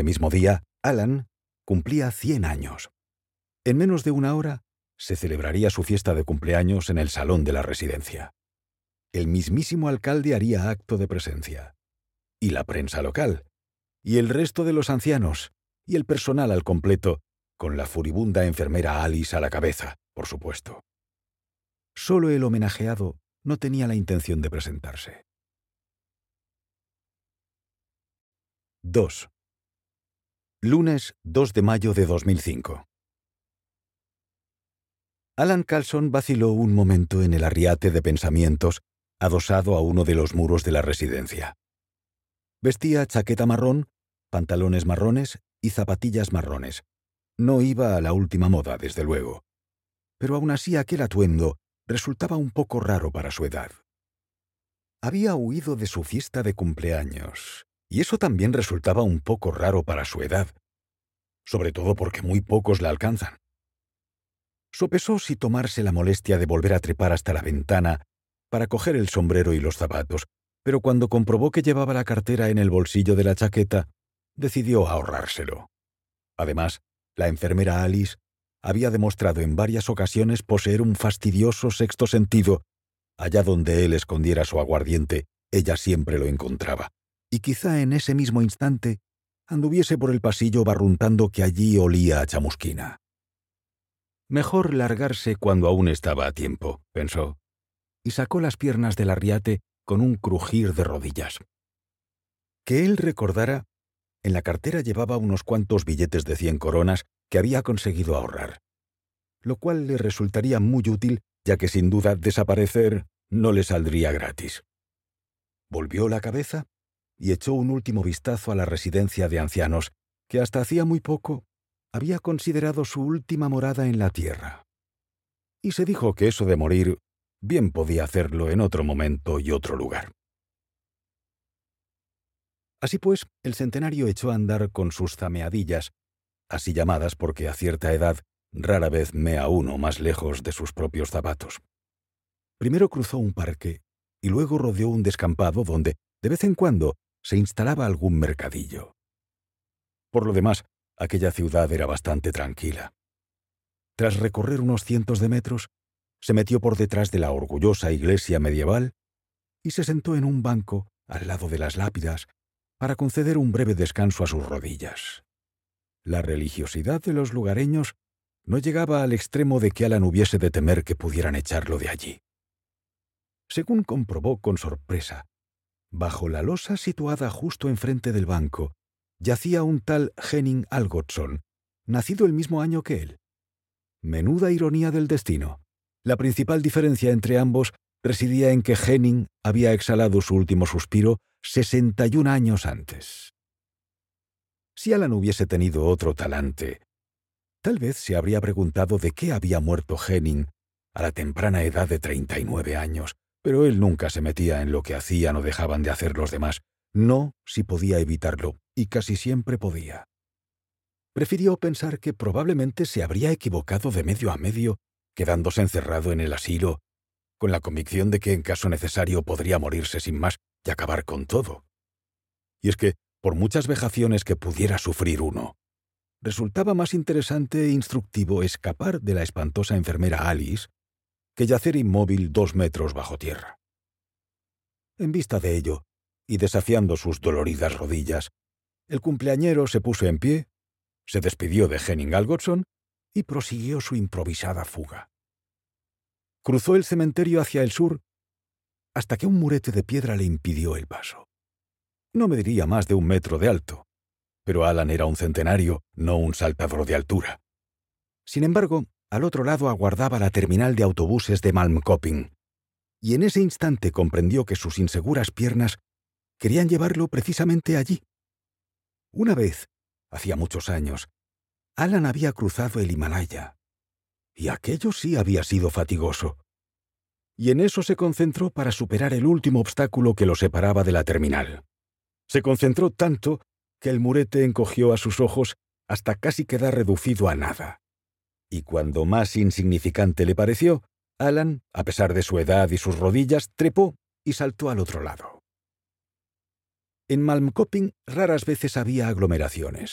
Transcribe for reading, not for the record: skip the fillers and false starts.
El mismo día, Alan cumplía 100 años. En menos de una hora se celebraría su fiesta de cumpleaños en el salón de la residencia. El mismísimo alcalde haría acto de presencia. Y la prensa local. Y el resto de los ancianos. Y el personal al completo, con la furibunda enfermera Alice a la cabeza, por supuesto. Solo el homenajeado no tenía la intención de presentarse. 2. Lunes 2 de mayo de 2005. Alan Carlson vaciló un momento en el arriate de pensamientos adosado a uno de los muros de la residencia. Vestía chaqueta marrón, pantalones marrones y zapatillas marrones. No iba a la última moda, desde luego. Pero aún así aquel atuendo resultaba un poco raro para su edad. Había huido de su fiesta de cumpleaños, y eso también resultaba un poco raro para su edad, sobre todo porque muy pocos la alcanzan. Sopesó si tomarse la molestia de volver a trepar hasta la ventana para coger el sombrero y los zapatos, pero cuando comprobó que llevaba la cartera en el bolsillo de la chaqueta, decidió ahorrárselo. Además, la enfermera Alice había demostrado en varias ocasiones poseer un fastidioso sexto sentido. Allá donde él escondiera su aguardiente, ella siempre lo encontraba, y quizá en ese mismo instante anduviese por el pasillo barruntando que allí olía a chamusquina. Mejor largarse cuando aún estaba a tiempo, pensó, y sacó las piernas del arriate con un crujir de rodillas. Que él recordara, en la cartera llevaba unos cuantos billetes de 100 coronas que había conseguido ahorrar, lo cual le resultaría muy útil, ya que sin duda desaparecer no le saldría gratis. Volvió la cabeza y echó un último vistazo a la residencia de ancianos, que hasta hacía muy poco había considerado su última morada en la tierra. Y se dijo que eso de morir bien podía hacerlo en otro momento y otro lugar. Así pues, el centenario echó a andar con sus zameadillas, así llamadas porque a cierta edad rara vez mea uno más lejos de sus propios zapatos. Primero cruzó un parque y luego rodeó un descampado donde, de vez en cuando, se instalaba algún mercadillo. Por lo demás, aquella ciudad era bastante tranquila. Tras recorrer unos cientos de metros, se metió por detrás de la orgullosa iglesia medieval y se sentó en un banco al lado de las lápidas para conceder un breve descanso a sus rodillas. La religiosidad de los lugareños no llegaba al extremo de que Alan hubiese de temer que pudieran echarlo de allí. Según comprobó con sorpresa, bajo la losa situada justo enfrente del banco, yacía un tal Henning Algotsson, nacido el mismo año que él. Menuda ironía del destino. La principal diferencia entre ambos residía en que Henning había exhalado su último suspiro 61 años antes. Si Alan hubiese tenido otro talante, tal vez se habría preguntado de qué había muerto Henning a la temprana edad de 39 años, pero él nunca se metía en lo que hacían o dejaban de hacer los demás, no si podía evitarlo, y casi siempre podía. Prefirió pensar que probablemente se habría equivocado de medio a medio, quedándose encerrado en el asilo, con la convicción de que en caso necesario podría morirse sin más y acabar con todo. Y es que, por muchas vejaciones que pudiera sufrir uno, resultaba más interesante e instructivo escapar de la espantosa enfermera Alice que yacer inmóvil 2 metros bajo tierra. En vista de ello, y desafiando sus doloridas rodillas, el cumpleañero se puso en pie, se despidió de Henning Algotsson y prosiguió su improvisada fuga. Cruzó el cementerio hacia el sur hasta que un murete de piedra le impidió el paso. No mediría más de 1 metro de alto, pero Alan era un centenario, no un saltador de altura. Sin embargo, al otro lado aguardaba la terminal de autobuses de Malmköping, y en ese instante comprendió que sus inseguras piernas querían llevarlo precisamente allí. Una vez, hacía muchos años, Alan había cruzado el Himalaya, y aquello sí había sido fatigoso. Y en eso se concentró para superar el último obstáculo que lo separaba de la terminal. Se concentró tanto que el murete encogió a sus ojos hasta casi quedar reducido a nada. Y cuando más insignificante le pareció, Alan, a pesar de su edad y sus rodillas, trepó y saltó al otro lado. En Malmköping raras veces había aglomeraciones.